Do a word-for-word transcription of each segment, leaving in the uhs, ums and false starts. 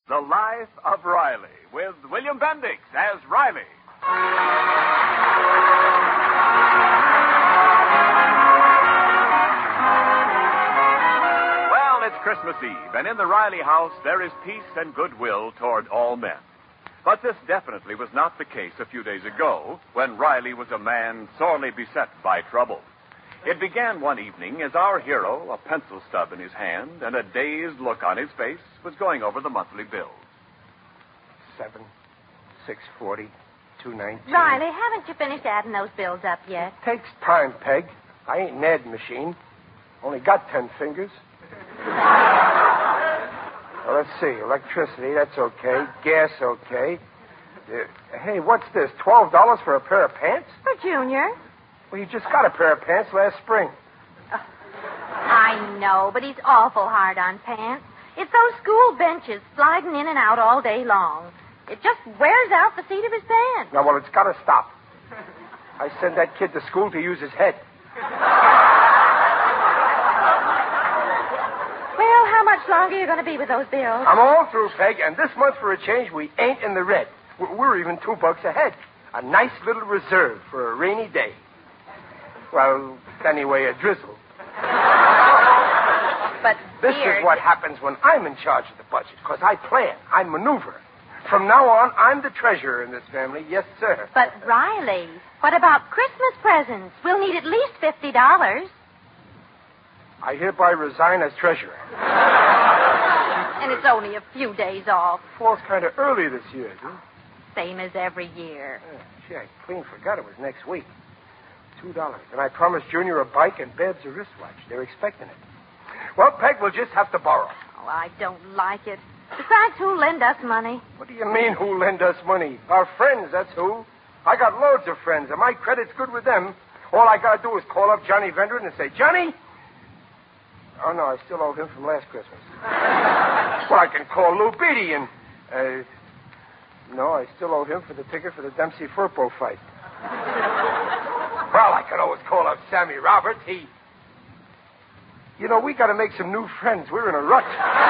The Life of Riley, with William Bendix as Riley. Well, it's Christmas Eve, and in the Riley house there is peace and goodwill toward all men. But this definitely was not the case a few days ago, when Riley was a man sorely beset by trouble. It began one evening as our hero, a pencil stub in his hand and a dazed look on his face, was going over the monthly bills. Seven, six forty, two nineteen. Riley, haven't you finished adding those bills up yet? Takes time, Peg. I ain't an ad machine. Only got ten fingers. Well, let's see. Electricity, that's okay. Gas, okay. Uh, hey, what's this? Twelve dollars for a pair of pants? For Junior. Well, you just got a pair of pants last spring. Oh, I know, but he's awful hard on pants. It's those school benches sliding in and out all day long. It just wears out the seat of his pants. Now, well, it's got to stop. I send that kid to school to use his head. Well, how much longer are you going to be with those bills? I'm all through, Peg, and this month, for a change, we ain't in the red. We're even two bucks ahead. A nice little reserve for a rainy day. Well, anyway, a drizzle. But, This dear, is what happens when I'm in charge of the budget, because I plan, I maneuver. From now on, I'm the treasurer in this family. Yes, sir. But, Riley, what about Christmas presents? We'll need at least fifty dollars. I hereby resign as treasurer. And it's only a few days off. Falls kind of early this year, isn't it? Same as every year. Yeah, gee, I clean forgot it was next week. Two dollars. And I promised Junior a bike and Babs a wristwatch. They're expecting it. Well, Peg, we'll just have to borrow. Oh, I don't like it. Besides, who'll lend us money? What do you mean, who lend us money? Our friends, that's who. I got loads of friends, and my credit's good with them. All I got to do is call up Johnny Vendron and say, Johnny? Oh, no, I still owe him from last Christmas. Well, I can call Lou Beatty and... Uh, no, I still owe him for the ticket for the Dempsey-Furpo fight. Well, I could always call up Sammy Roberts. He... You know, we got to make some new friends. We're in a rut.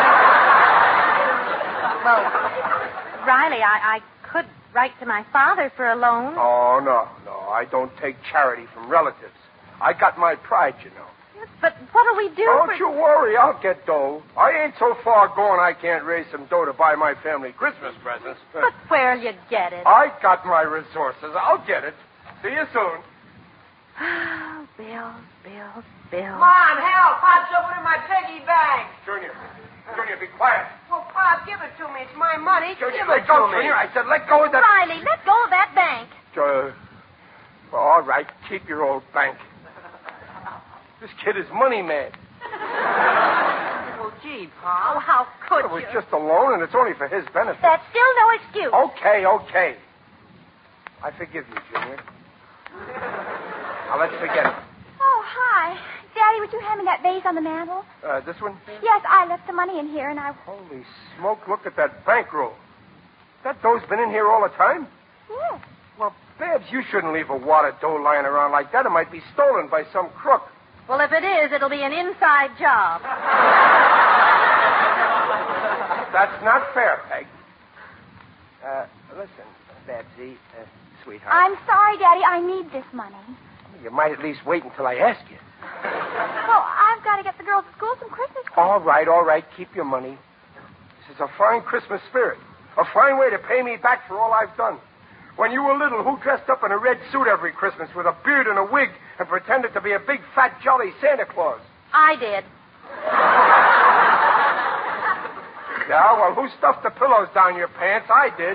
Well, Riley, I, I could write to my father for a loan. Oh, no, no. I don't take charity from relatives. I got my pride, you know. Yes, but what'll we do Don't for... you worry. I'll get dough. I ain't so far gone I can't raise some dough to buy my family Christmas presents. But where'll you get it? I got my resources. I'll get it. See you soon. Oh, bills, bills, bills. Mom, help. Pop's opening my piggy bank. Junior. Junior, be quiet. Well, Pop, give it to me. It's my money. Junior, give let it go, to me. Junior. I said let go of that... Riley, let go of that bank. Uh, well, all right. Keep your old bank. This kid is money mad. Well, gee, Pop. Oh, how could It was you? just a loan, and it's only for his benefit. That's still no excuse. Okay, okay. I forgive you, Junior. Now, let's forget it. Oh, hi. Daddy, would you hand me that vase on the mantel? Uh, this one? Yes, I left the money in here, and I... Holy smoke, look at that bankroll. That dough's been in here all the time? Yes. Well, Babs, you shouldn't leave a wad of dough lying around like that. It might be stolen by some crook. Well, if it is, it'll be an inside job. That's not fair, Peg. Uh, listen, Babsy, uh, sweetheart. I'm sorry, Daddy. I need this money. You might at least wait until I ask you. Well, I've got to get the girls at school some Christmas presents. All right, all right. Keep your money. This is a fine Christmas spirit. A fine way to pay me back for all I've done. When you were little, who dressed up in a red suit every Christmas with a beard and a wig and pretended to be a big, fat, jolly Santa Claus? I did. Yeah, well, who stuffed the pillows down your pants? I did.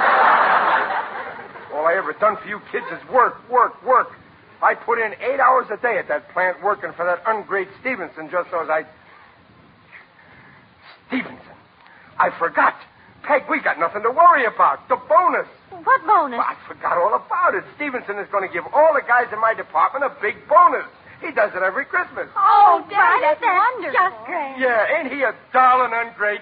All I ever done for you kids is work, work, work. I put in eight hours a day at that plant working for that ungreat Stevenson just so as I... Stevenson. I forgot. Peg, we got nothing to worry about. The bonus. What bonus? Well, I forgot all about it. Stevenson is going to give all the guys in my department a big bonus. He does it every Christmas. Oh, Daddy, Riley, that's, that's wonderful. just great. Yeah, ain't he a darling ungreat?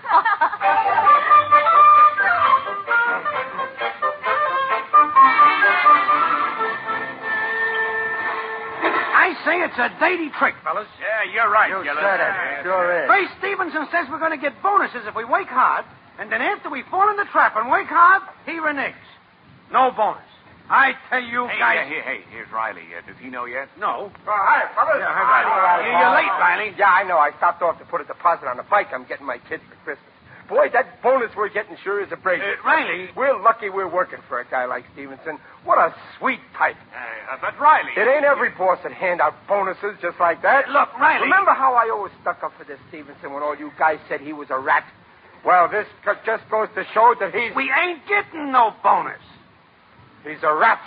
I say it's a dirty trick, fellas. Yeah, you're right, You Gillis. said it. Sure is. Ray Stevenson says we're going to get bonuses if we work hard, And then after we fall in the trap and work hard, he reneges. No bonus. I tell you Hey, guys... uh, hey, hey, here's Riley. Uh, does he know yet? No. Oh, hi, fellas. Yeah, hi, Riley. Hi, You're late, Riley. Yeah, I know. I stopped off to put a deposit on a bike I'm getting my kids for Christmas. Boy, that bonus we're getting sure is a break. Uh, Riley. We're lucky we're working for a guy like Stevenson. What a sweet type. Uh, but Riley... It ain't every boss that hand out bonuses just like that. Look, Riley. Remember how I always stuck up for this Stevenson when all you guys said he was a rat? Well, this co- just goes to show that he's... We ain't getting no bonus. He's a rat.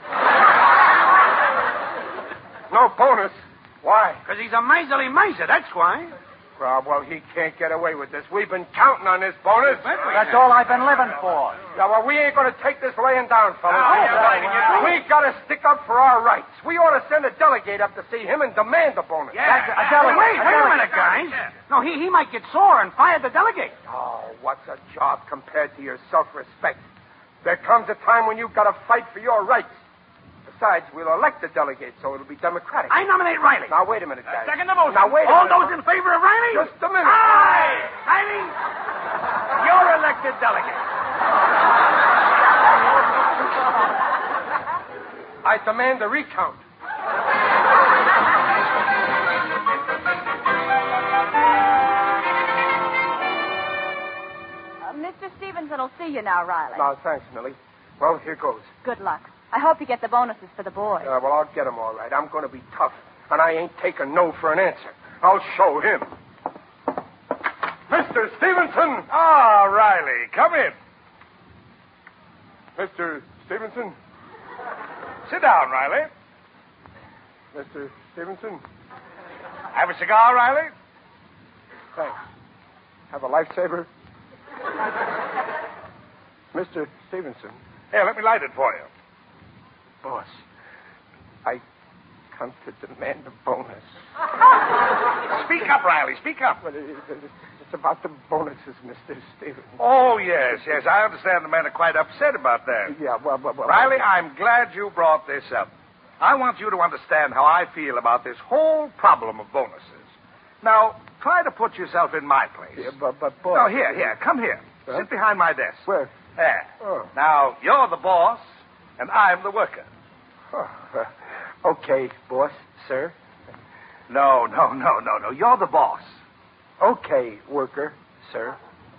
No bonus. Why? Because he's a miserly miser, that's why. Well, well, he can't get away with this. We've been counting on this bonus. That's all I've been living for. Yeah, well, we ain't going to take this laying down, fellas. Oh, yeah, well, we got to stick up for our rights. We ought to send a delegate up to see him and demand the bonus. Yeah. That's A delegate. Wait, wait a minute, guys. No, he, he might get sore and fire the delegate. Oh, what's a job compared to your self-respect? There comes a time when you've got to fight for your rights. Besides, we'll elect the delegate, so it'll be democratic. I nominate Riley. Now, wait a minute, guys. Second the motion. Now, wait a All minute. those in favor of Riley? Just a minute. Aye. Riley, you're elected delegate. I demand a recount. Uh, Mister Stevenson will see you now, Riley. No, thanks, Millie. Well, here goes. Good luck. I hope you get the bonuses for the boys. Uh, well, I'll get him all right. I'm going to be tough, and I ain't taking no for an answer. I'll show him. Mister Stevenson! Ah, Riley, come in. Mister Stevenson? Sit down, Riley. Mister Stevenson? Have a cigar, Riley? Thanks. Have a lifesaver? Mister Stevenson? Here, let me light it for you. Boss, I come to demand a bonus. Speak up, Riley, speak up. But it, it, it's about the bonuses, Mister Stevenson. Oh, yes, yes. I understand the men are quite upset about that. Yeah, well, well, well. Riley, I'm glad you brought this up. I want you to understand how I feel about this whole problem of bonuses. Now, try to put yourself in my place. Yeah, but, but, boss. No, here, here. Come here. Huh? Sit behind my desk. Where? There. Oh. Now, you're the boss, and I'm the worker. Oh, uh, okay, boss, sir. No, no, no, no, no. You're the boss. Okay, worker, sir.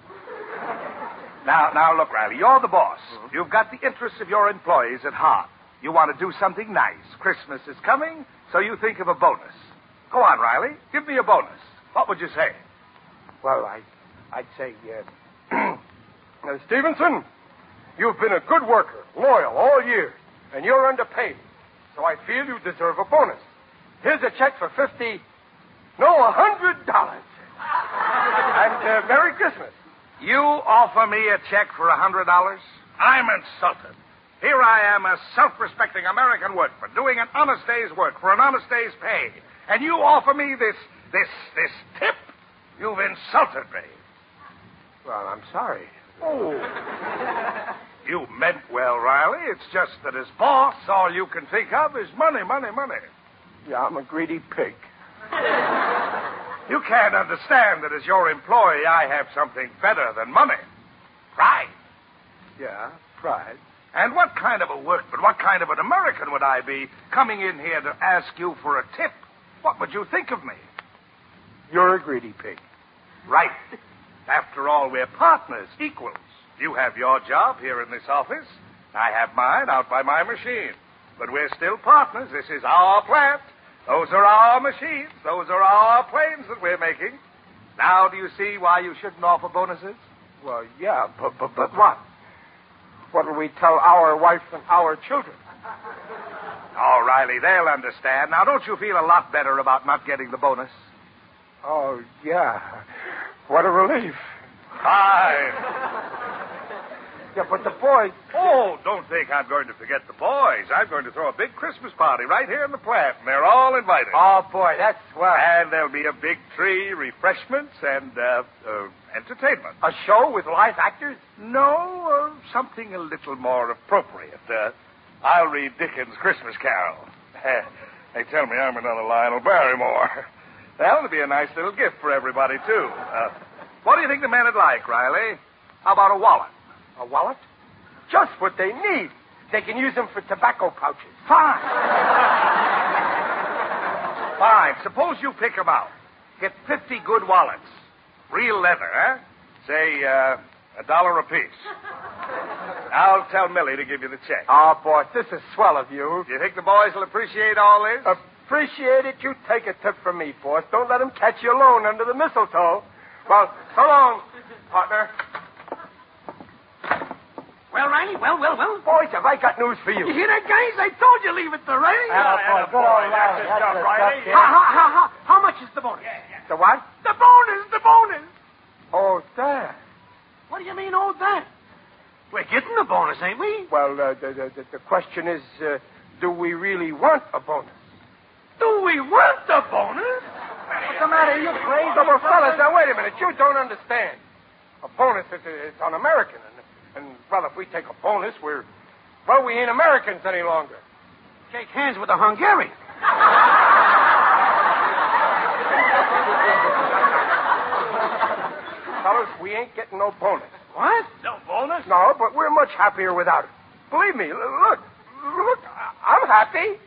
Now, now, look, Riley, you're the boss. You've got the interests of your employees at heart. You want to do something nice. Christmas is coming, so you think of a bonus. Go on, Riley. Give me a bonus. What would you say? Well, I, I'd say, uh, now, Stevenson, you've been a good worker, loyal all year, and you're underpaid. So I feel you deserve a bonus. Here's a check for fifty, no, a hundred dollars. And uh, Merry Christmas. You offer me a check for a hundred dollars? I'm insulted. Here I am, a self-respecting American workman, doing an honest day's work for an honest day's pay. And you offer me this, this, this tip? You've insulted me. Well, I'm sorry. Oh. You meant well, Riley. It's just that as boss, all you can think of is money, money, money. Yeah, I'm a greedy pig. You can't understand that as your employee, I have something better than money. Pride. Yeah, pride. And what kind of a workman, what kind of an American would I be coming in here to ask you for a tip? What would you think of me? You're a greedy pig. Right. After all, we're partners, equals. You have your job here in this office. I have mine out by my machine. But we're still partners. This is our plant. Those are our machines. Those are our planes that we're making. Now, do you see why you shouldn't offer bonuses? Well, yeah, but, but, but what? What will we tell our wife and our children? Oh, Riley, they'll understand. Now, don't you feel a lot better about not getting the bonus? Oh, yeah. What a relief. Fine. Yeah, but the boys... Oh, don't think I'm going to forget the boys. I'm going to throw a big Christmas party right here in the plant, and they're all invited. Oh, boy, that's swell. And there'll be a big tree, refreshments, and uh, uh, entertainment. A show with live actors? No, uh, something a little more appropriate. Uh, I'll read Dickens' Christmas Carol. They tell me I'm another Lionel Barrymore. That'll be a nice little gift for everybody, too. Uh, what do you think the men would like, Riley? How about a wallet? A wallet? Just what they need. They can use them for tobacco pouches. Fine. Fine. Suppose you pick them out. Get fifty good wallets. Real leather, huh? Say, uh, a dollar apiece. I'll tell Millie to give you the check. Oh, boss, this is swell of you. Do you think the boys will appreciate all this? Appreciate it. You take a tip from me, boss. Don't let them catch you alone under the mistletoe. Well, so long, partner. Well, Riley, well, well, well. Boys, have I got news for you. You hear that, guys? I told you leave it to Riley. Oh, good old Riley. That's the stuff, yeah. How, how, how, how, how much is the bonus? The what? The bonus, the bonus. Oh, that. What do you mean, oh, that? We're getting a bonus, ain't we? Well, uh, the, the, the question is, uh, do we really want a bonus? Do we want a bonus? What's the matter? Are you crazy? No, well, fellas, now, wait a minute. You don't understand. A bonus is it's un-American. And, and, well, if we take a bonus, we're, well, we ain't Americans any longer. Shake hands with a Hungarian. Fellas, we ain't getting no bonus. What? No bonus? No, but we're much happier without it. Believe me, l- look, look, I- I'm happy.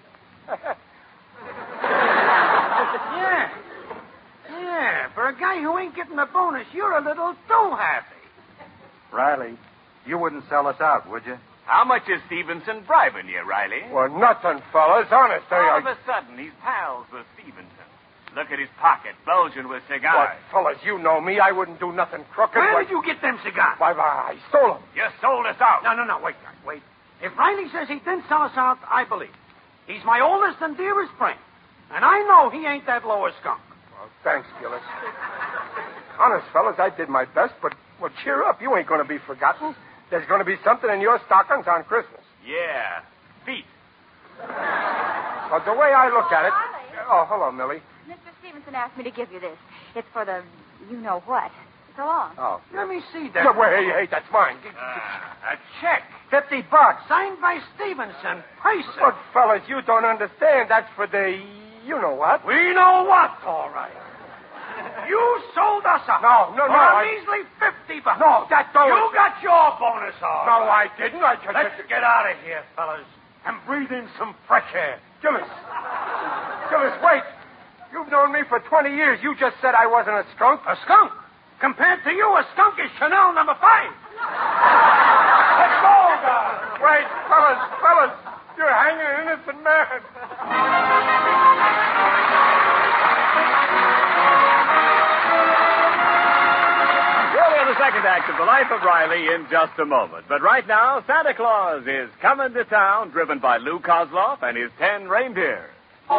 Yeah. Yeah, for a guy who ain't getting a bonus, you're a little too happy. Riley, you wouldn't sell us out, would you? How much is Stevenson bribing you, Riley? Well, nothing, fellas, honest. I, All I, of a sudden, he's pals with Stevenson. Look at his pocket, bulging with What, cigars. fellas, you know me. I wouldn't do nothing crooked. Where Why- did you get them cigars? Why, why, I stole them. You sold us out. No, no, no, wait, guys, wait. If Riley says he didn't sell us out, I believe. He's my oldest and dearest friend. And I know he ain't that lower skunk. Well, thanks, Gillis. Honest, fellas, I did my best, but, well, cheer up. You ain't going to be forgotten. There's going to be something in your stockings on Christmas. Yeah, feet. Well, the way I look at it... Oh, hello, Millie. Mister Stevenson asked me to give you this. It's for the you-know-what. So long. Oh. Let me see that. No, wait, hey, hey, that's mine. Uh, a check. Fifty bucks. Signed by Stevenson. Person. But, fellas, you don't understand. That's for the... You know what? We know what, all right. You sold us out. No, no, for no, a I- measly fifty bucks. No, that don't... You got your bonus, all No, right. I didn't. I just... Let's get out of here, fellas, and breathe in some fresh air. Gillis. Gillis, wait. You've known me for twenty years. You just said I wasn't a skunk. A skunk? Compared to you, a skunk is Chanel number five. Let's go, guys. Wait, fellas, fellas. You're hanging an innocent man. We'll hear the second act of The Life of Riley in just a moment. But right now, Santa Claus is coming to town, driven by Lou Kozloff and his ten reindeer.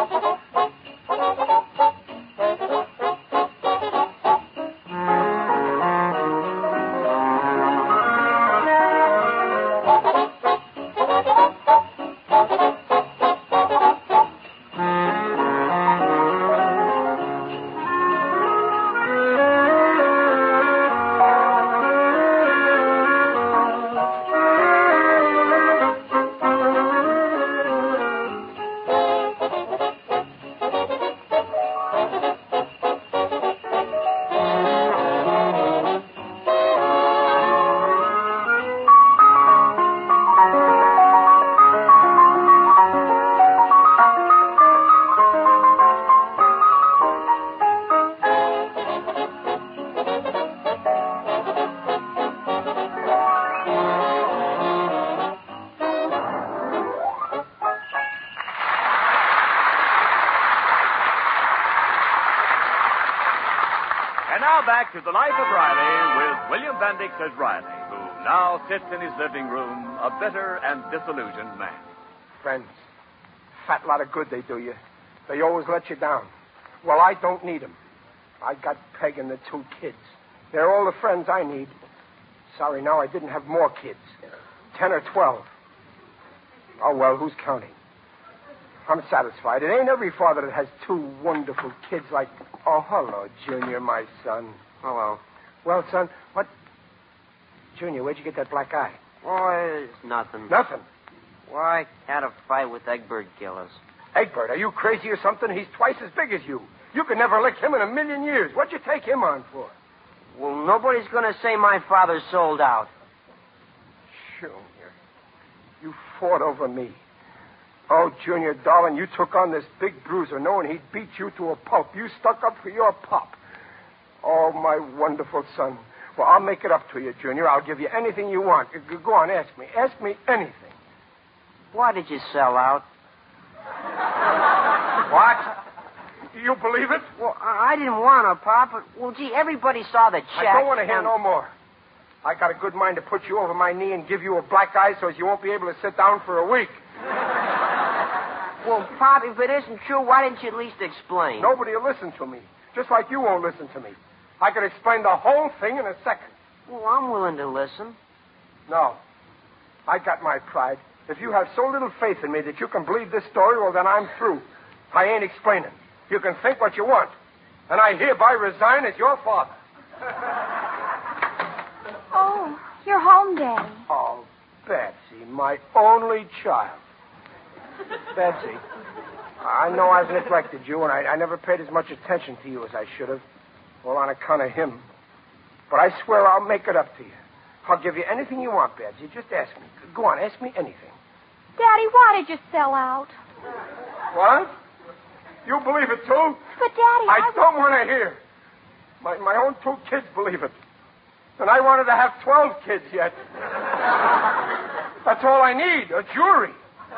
And now back to The Life of Riley with William Bendix as Riley, who now sits in his living room, a bitter and disillusioned man. Friends, fat lot of good they do you. They always let you down. Well, I don't need them. I got Peg and the two kids. They're all the friends I need. Sorry, now I didn't have more kids. Ten or twelve. Oh, well, who's counting? I'm satisfied. It ain't every father that has two wonderful kids like... Oh, hello, Junior, my son. Hello. Well, son, what... Junior, where'd you get that black eye? Oh, it's nothing. Nothing. Why, had a fight with Egbert Gillis. Egbert, are you crazy or something? He's twice as big as you. You could never lick him in a million years. What'd you take him on for? Well, nobody's going to say my father sold out. Junior, you fought over me. Oh, Junior, darling, you took on this big bruiser knowing he'd beat you to a pulp. You stuck up for your pop. Oh, my wonderful son. Well, I'll make it up to you, Junior. I'll give you anything you want. Go on, ask me. Ask me anything. Why did you sell out? What? You believe it? Well, I I didn't want to, Pop, but, well, gee, everybody saw the check. I don't want to hear and... no more. I got a good mind to put you over my knee and give you a black eye so as you won't be able to sit down for a week. Well, Pop, if it isn't true, why didn't you at least explain? Nobody will listen to me, just like you won't listen to me. I could explain the whole thing in a second. Well, I'm willing to listen. No. I got my pride. If you have so little faith in me that you can believe this story, well, then I'm through. I ain't explaining. You can think what you want. And I hereby resign as your father. Oh, you're home, Daddy. Oh, Betsy, my only child. Betsy, I know I've neglected you, and I, I never paid as much attention to you as I should have. Well, on account of him. But I swear I'll make it up to you. I'll give you anything you want, Betsy. Just ask me. Go on, ask me anything. Daddy, why did you sell out? What? You believe it, too? But, Daddy, I, I... don't want to hear. My, my own two kids believe it. And I wanted to have twelve kids yet. That's all I need, a jury.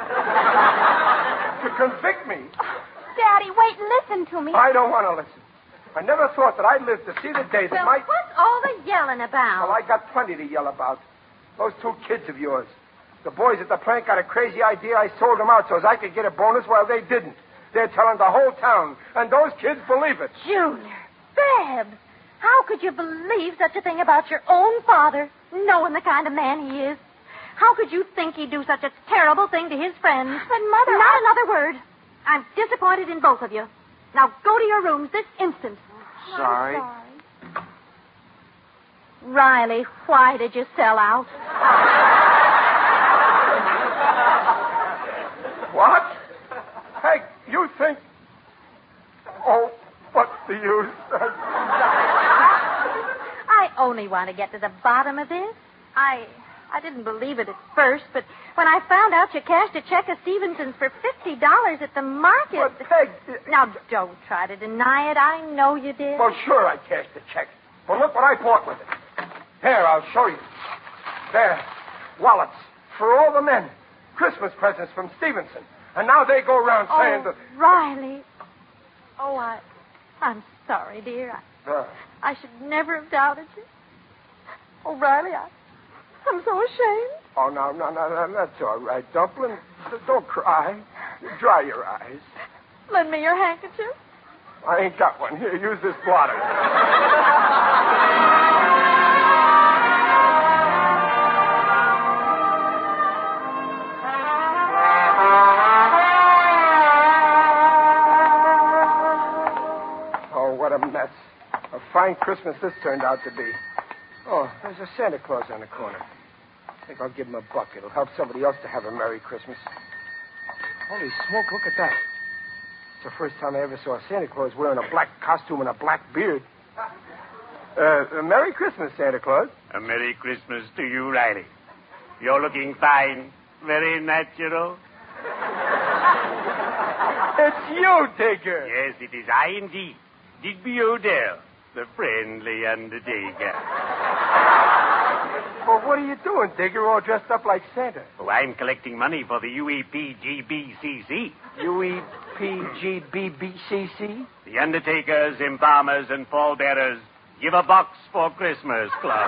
To convict me. Daddy, wait, listen to me. I don't want to listen. I never thought that I'd live to see the day that Well, my... what's all the yelling about? Well, I got plenty to yell about. Those two kids of yours. The boys at the plant got a crazy idea. I sold them out so as I could get a bonus while they didn't. They're telling the whole town, and those kids believe it. Junior, Babs, how could you believe such a thing about your own father, knowing the kind of man he is? How could you think he'd do such a terrible thing to his friends? But, Mother... Not I... another word. I'm disappointed in both of you. Now go to your rooms this instant. Sorry. I'm sorry. Riley, why did you sell out? What? Hey, you think... Oh, what's the use? I only want to get to the bottom of this. I I didn't believe it at first, but when I found out you cashed a check of Stevenson's for fifty dollars at the market... But, Peg... Now, don't try to deny it. I know you did. Well, sure, I cashed the check. But look what I bought with it. Here, I'll show you. There. Wallets. For all the men. Christmas presents from Stevenson. And now they go around oh, saying that... Riley. Oh, I... I'm sorry, dear. I, Uh, I should never have doubted you. Oh, Riley, I... I'm so ashamed. oh, no, no, no, no, that's all right, Dumpling. Don't cry. Dry your eyes. Lend me your handkerchief. I ain't got one. Here, use this blotter. Oh, what a mess. A fine Christmas this turned out to be. Oh, there's a Santa Claus on the corner. I think I'll give him a buck. It'll help somebody else to have a Merry Christmas. Holy smoke, look at that. It's the first time I ever saw Santa Claus wearing a black costume and a black beard. Uh, Merry Christmas, Santa Claus. A Merry Christmas to you, Riley. You're looking fine. Very natural. It's you, Digger. Yes, it is I indeed. Digby Odell, the friendly undertaker. Well, what are you doing, Digger, all dressed up like Santa? Oh, I'm collecting money for the U E P G B C C. U E P G B B C C? The undertakers, embalmers, and pallbearers give a box for Christmas Club.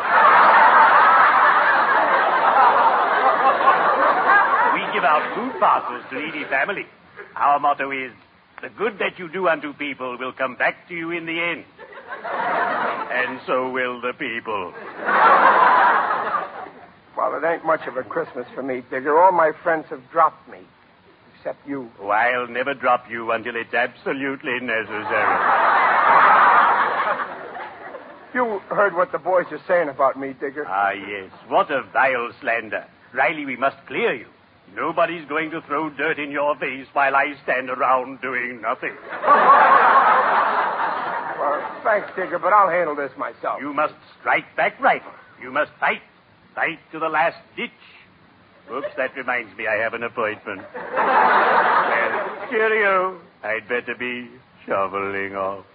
We give out food parcels to needy families. Our motto is, the good that you do unto people will come back to you in the end. And so will the people. Well, it ain't much of a Christmas for me, Digger. All my friends have dropped me. Except you. Oh, I'll never drop you until it's absolutely necessary. You heard what the boys are saying about me, Digger. Ah, yes. What a vile slander. Riley, we must clear you. Nobody's going to throw dirt in your face while I stand around doing nothing. Well, thanks, Digger, but I'll handle this myself. You must strike back right. You must fight. Fight to the last ditch. Oops, that reminds me I have an appointment. Well, cheerio. I'd better be shoveling off.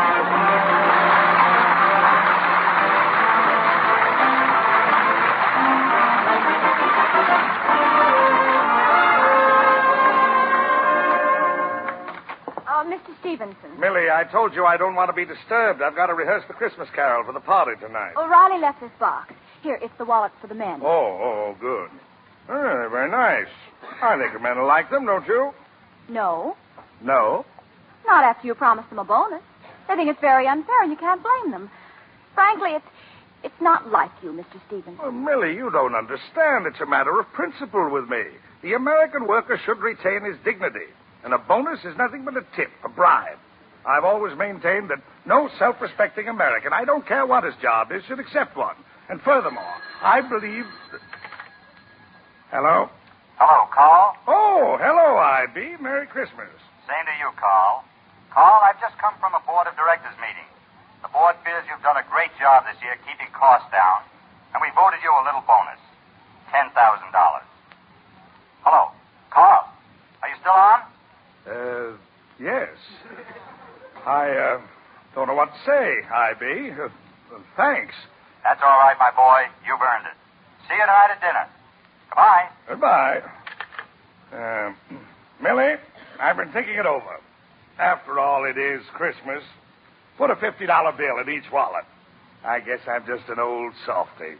Oh, Mister Stevenson. Millie, I told you I don't want to be disturbed. I've got to rehearse the Christmas carol for the party tonight. O'Reilly left this box. Here, it's the wallet for the men. Oh, oh, good. Oh, very nice. I think the men will like them, don't you? No, No? not after you promised them a bonus. They think it's very unfair, and you can't blame them. Frankly, it's it's not like you, Mister Stevenson. Well, Millie, you don't understand. It's a matter of principle with me. The American worker should retain his dignity. And a bonus is nothing but a tip, a bribe. I've always maintained that no self-respecting American, I don't care what his job is, should accept one. And furthermore, I believe... That... Hello? Hello, Carl. Oh, hello, I B. Merry Christmas. Same to you, Carl. Carl, I've just come from a board of directors meeting. The board feels you've done a great job this year keeping costs down, and we voted you a little bonus, ten thousand dollars. Hello, Carl. Are you still on? Uh, yes. I, uh, don't know what to say, I B. Uh, uh, thanks. That's all right, my boy. You've earned it. See you tonight at dinner. Goodbye. Goodbye. Uh, Millie, I've been thinking it over. After all, it is Christmas. Put a fifty dollar bill in each wallet. I guess I'm just an old softy.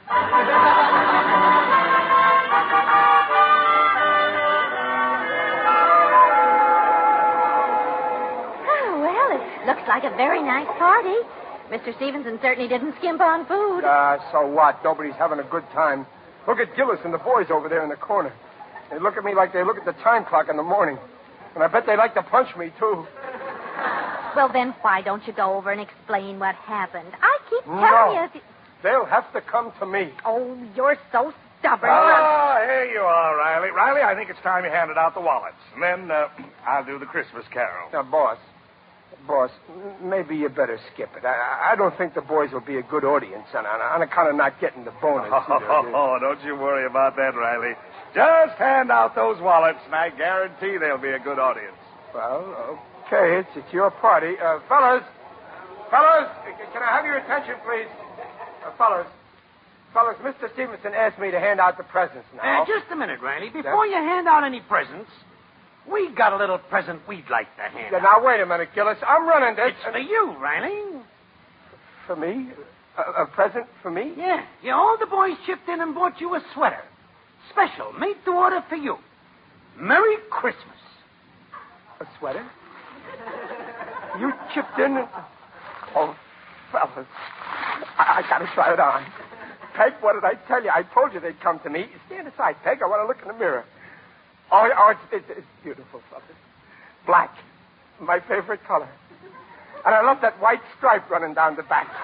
Oh, well, it looks like a very nice party. Mister Stevenson certainly didn't skimp on food. Ah, uh, so what? Nobody's having a good time. Look at Gillis and the boys over there in the corner. They look at me like they look at the time clock in the morning. And I bet they like to punch me, too. Well, then why don't you go over and explain what happened? I keep telling No. you... Th- They'll have to come to me. Oh, you're so stubborn. Ah, here you are, Riley. Riley, I think it's time you handed out the wallets. And then uh, I'll do the Christmas carol. Now, boss, boss, m- maybe you better skip it. I, I don't think the boys will be a good audience on, on, on account of not getting the bonus. Oh, don't you worry about that, Riley. Just hand out those wallets, and I guarantee they'll be a good audience. Well, okay, it's, it's your party. Uh, fellas, fellas, can I have your attention, please? Uh, fellas, fellas, Mister Stevenson asked me to hand out the presents now. Uh, just a minute, Riley. Before you hand out any presents, we got a little present we'd like to hand Yeah, out. now, wait a minute, Gillis. I'm running this. It's for you, Riley. For me? A, a present for me? Yeah. Yeah, all the boys chipped in and bought you a sweater. Special, made to order for you. Merry Christmas. A sweater? You chipped in? Oh, fellas. I, I gotta try it on. Peg, what did I tell you? I told you they'd come to me. Stand aside, Peg. I want to look in the mirror. Oh, oh it's, it's, it's beautiful, fellas. Black. My favorite color. And I love that white stripe running down the back.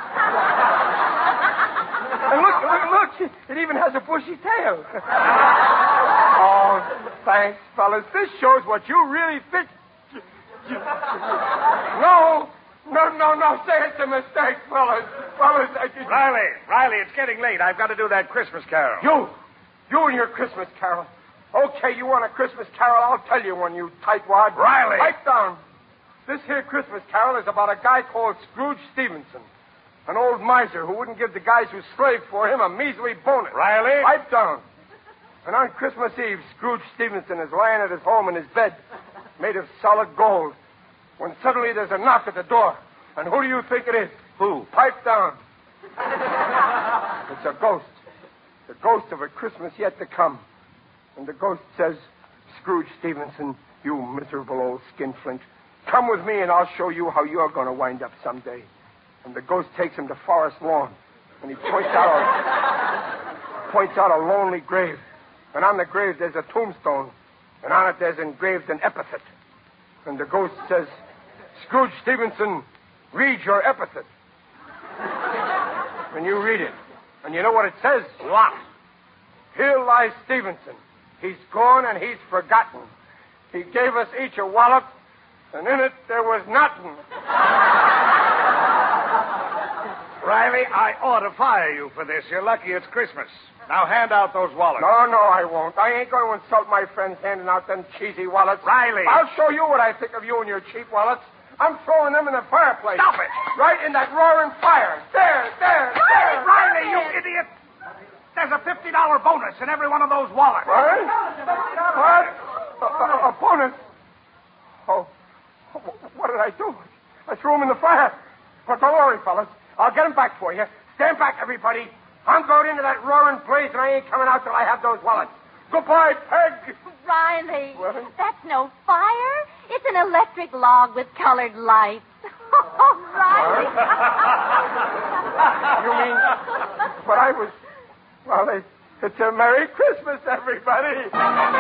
And look, look, look. It even has a bushy tail. Oh, thanks, fellas. This shows what you really think. No, no, no, no. Say it's a mistake, fellas. Fellas, I just... Riley, Riley, it's getting late. I've got to do that Christmas carol. You, you and your Christmas carol. Okay, you want a Christmas carol? I'll tell you one, you tightwad. Riley. Pipe down. This here Christmas carol is about a guy called Scrooge Stevenson. An old miser who wouldn't give the guys who slaved for him a measly bonus. Riley. Pipe down. And on Christmas Eve, Scrooge Stevenson is lying at his home in his bed, made of solid gold, when suddenly there's a knock at the door. And who do you think it is? Who? Pipe down. It's a ghost. The ghost of a Christmas yet to come. And the ghost says, Scrooge Stevenson, you miserable old skinflint, come with me and I'll show you how you're going to wind up someday. And the ghost takes him to Forest Lawn. And he points out a, points out a lonely grave. And on the grave there's a tombstone. And on it there's engraved an epithet. And the ghost says, Scrooge Stevenson, read your epithet. And you read it. And you know what it says? What? Here lies Stevenson. He's gone and he's forgotten. He gave us each a wallop, and in it there was nothing. Riley, I ought to fire you for this. You're lucky it's Christmas. Now hand out those wallets. No, no, I won't. I ain't going to insult my friends handing out them cheesy wallets. Riley. I'll show you what I think of you and your cheap wallets. I'm throwing them in the fireplace. Stop it. Right in that roaring fire. There, there, there. Riley, you idiot. There's a fifty dollar bonus in every one of those wallets. What? What? A, a, a bonus? Oh, what did I do? I threw them in the fire. But don't worry, fellas. I'll get them back for you. Stand back, everybody. I'm going into that roaring blaze, and I ain't coming out till I have those wallets. Goodbye, Peg. Riley, What? that's no fire. It's an electric log with colored lights. Oh, Riley. You mean... But I was... Well, it, it's a Merry Christmas, everybody.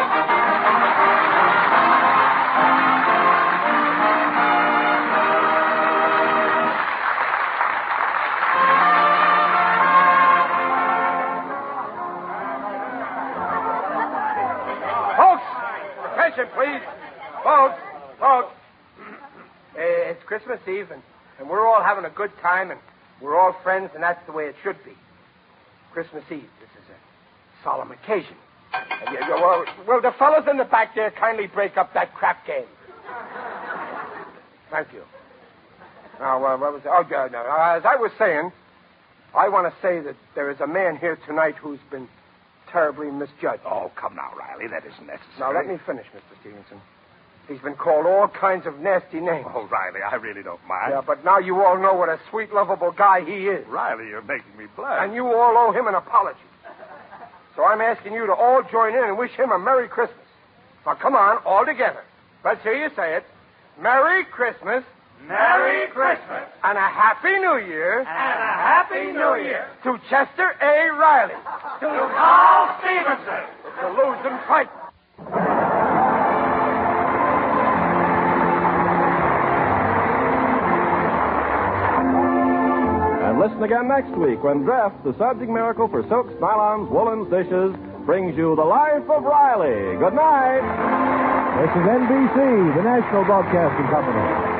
Folks, attention, please. Folks, folks. Eh, It's Christmas Eve, and, and we're all having a good time, and we're all friends, and that's the way it should be. Christmas Eve. This is a solemn occasion. Uh, yeah, yeah, well, well, the fellas in the back there kindly break up that crap game. Thank you. Now, uh, what was oh, yeah, no, uh, as I was saying, I want to say that there is a man here tonight who's been terribly misjudged. Oh, come now, Riley. That isn't necessary. Now, let me finish, Mister Stevenson. He's been called all kinds of nasty names. Oh, Riley, I really don't mind. Yeah, but now you all know what a sweet, lovable guy he is. Riley, you're making me blush. And you all owe him an apology. So I'm asking you to all join in and wish him a Merry Christmas. Now, come on, all together. Let's hear you say it. Merry Christmas. Merry Christmas. And a Happy New Year. And a Happy New Year. To Chester A. Riley. To Carl Stevenson. It's a losing fight. And listen again next week when Dreft, the subject miracle for silks, nylons, woolens, dishes, brings you The Life of Riley. Good night. This is N B C, the national broadcasting company.